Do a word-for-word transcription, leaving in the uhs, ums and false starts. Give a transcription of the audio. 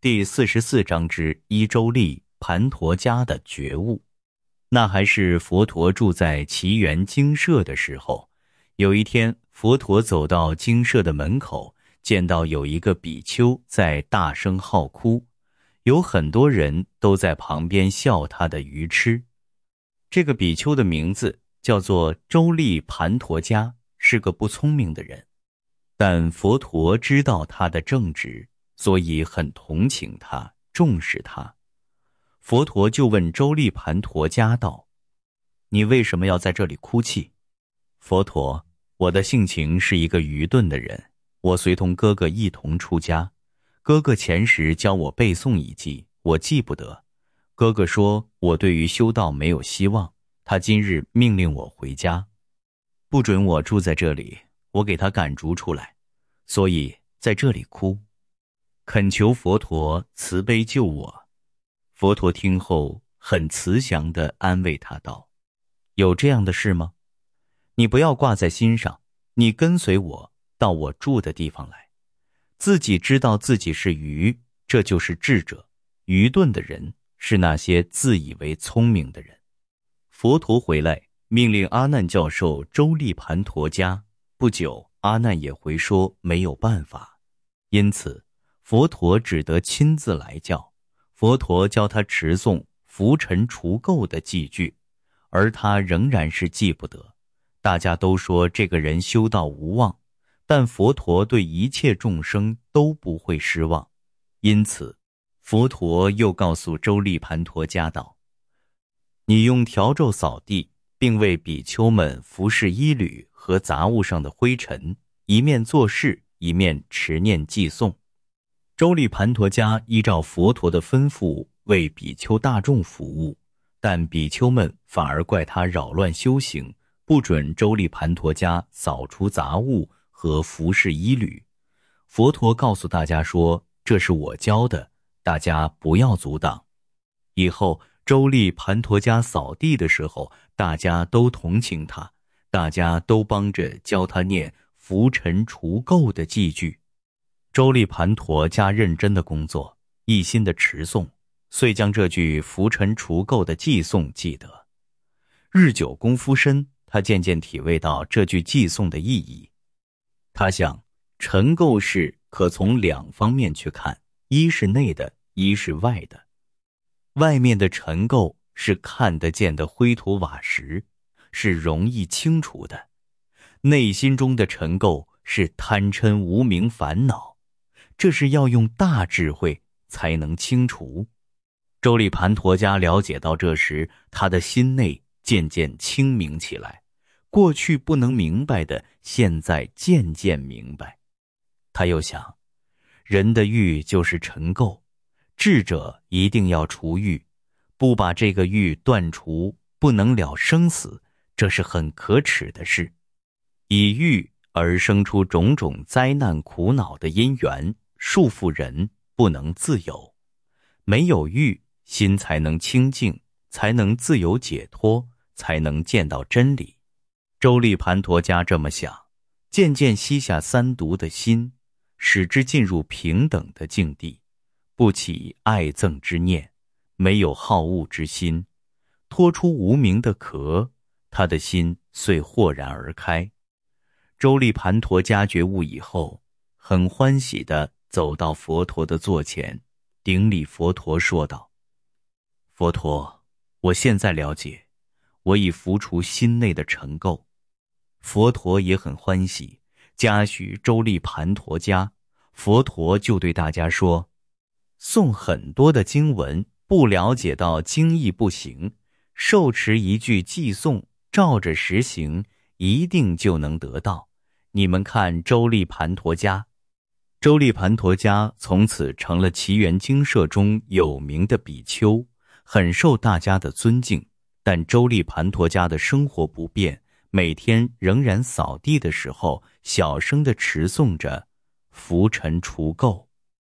第四十四章之一周历盘陀家的觉悟。那还是佛陀住在祇园精舍的时候，有一天，佛陀走到精舍的门口，见到有一个比丘在大声号哭，有很多人都在旁边笑他的愚痴。这个比丘的名字叫做周利盘陀家，是个不聪明的人，但佛陀知道他的正直，所以很同情他，重视他。佛陀就问周利盘陀家道：你为什么要在这里哭泣？佛陀，我的性情是一个愚钝的人，我随同哥哥一同出家，哥哥前时教我背诵一记，我记不得。哥哥说我对于修道没有希望，他今日命令我回家，不准我住在这里，我给他赶逐出来，所以在这里哭，恳求佛陀慈悲救我。佛陀听后很慈祥地安慰他道：有这样的事吗？你不要挂在心上，你跟随我到我住的地方来。自己知道自己是愚，这就是智者。愚钝的人是那些自以为聪明的人。佛陀回来，命令阿难教授周利盘陀家。不久，阿难也回说没有办法，因此佛陀只得亲自来教。佛陀教他持诵浮尘除垢的偈句，而他仍然是记不得。大家都说这个人修道无望，但佛陀对一切众生都不会失望。因此佛陀又告诉周利盘陀家道：你用笤帚扫地，并为比丘们服侍衣履和杂物上的灰尘，一面做事，一面持念偈诵。周利盘陀家依照佛陀的吩咐为比丘大众服务，但比丘们反而怪他扰乱修行，不准周利盘陀家扫除杂物和服侍衣履。佛陀告诉大家说，这是我教的，大家不要阻挡。以后周利盘陀家扫地的时候，大家都同情他，大家都帮着教他念浮尘除垢的偈句。周利盘陀家认真的工作，一心的持诵，遂将这句浮尘除垢的偈诵记得。日久功夫深，他渐渐体味到这句偈诵的意义。他想，尘垢事可从两方面去看，一是内的，一是外的。外面的尘垢是看得见的灰土瓦石，是容易清除的；内心中的尘垢是贪嗔无明烦恼，这是要用大智慧才能清除。周利盘陀家了解到这时，他的心内渐渐清明起来，过去不能明白的，现在渐渐明白。他又想，人的欲就是尘垢，智者一定要除欲，不把这个欲断除，不能了生死，这是很可耻的事。以欲而生出种种灾难苦恼的因缘，束缚人不能自由。没有欲，心才能清净，才能自由解脱，才能见到真理。周利盘陀家这么想，渐渐息下三毒的心，使之进入平等的境地，不起爱憎之念，没有好恶之心，脱出无明的壳，他的心遂豁然而开。周利盘陀家觉悟以后，很欢喜地走到佛陀的座前，顶礼佛陀说道：佛陀，我现在了解，我已拂除心内的尘垢。佛陀也很欢喜，嘉许周利盘陀家。佛陀就对大家说，诵很多的经文，不了解到经义不行，受持一句偈诵，照着实行，一定就能得到。你们看周利盘陀家。周利盘陀家从此成了祇园精舍中有名的比丘，很受大家的尊敬。但周利盘陀家的生活不便，每天仍然扫地的时候，小声地持诵着浮尘除垢。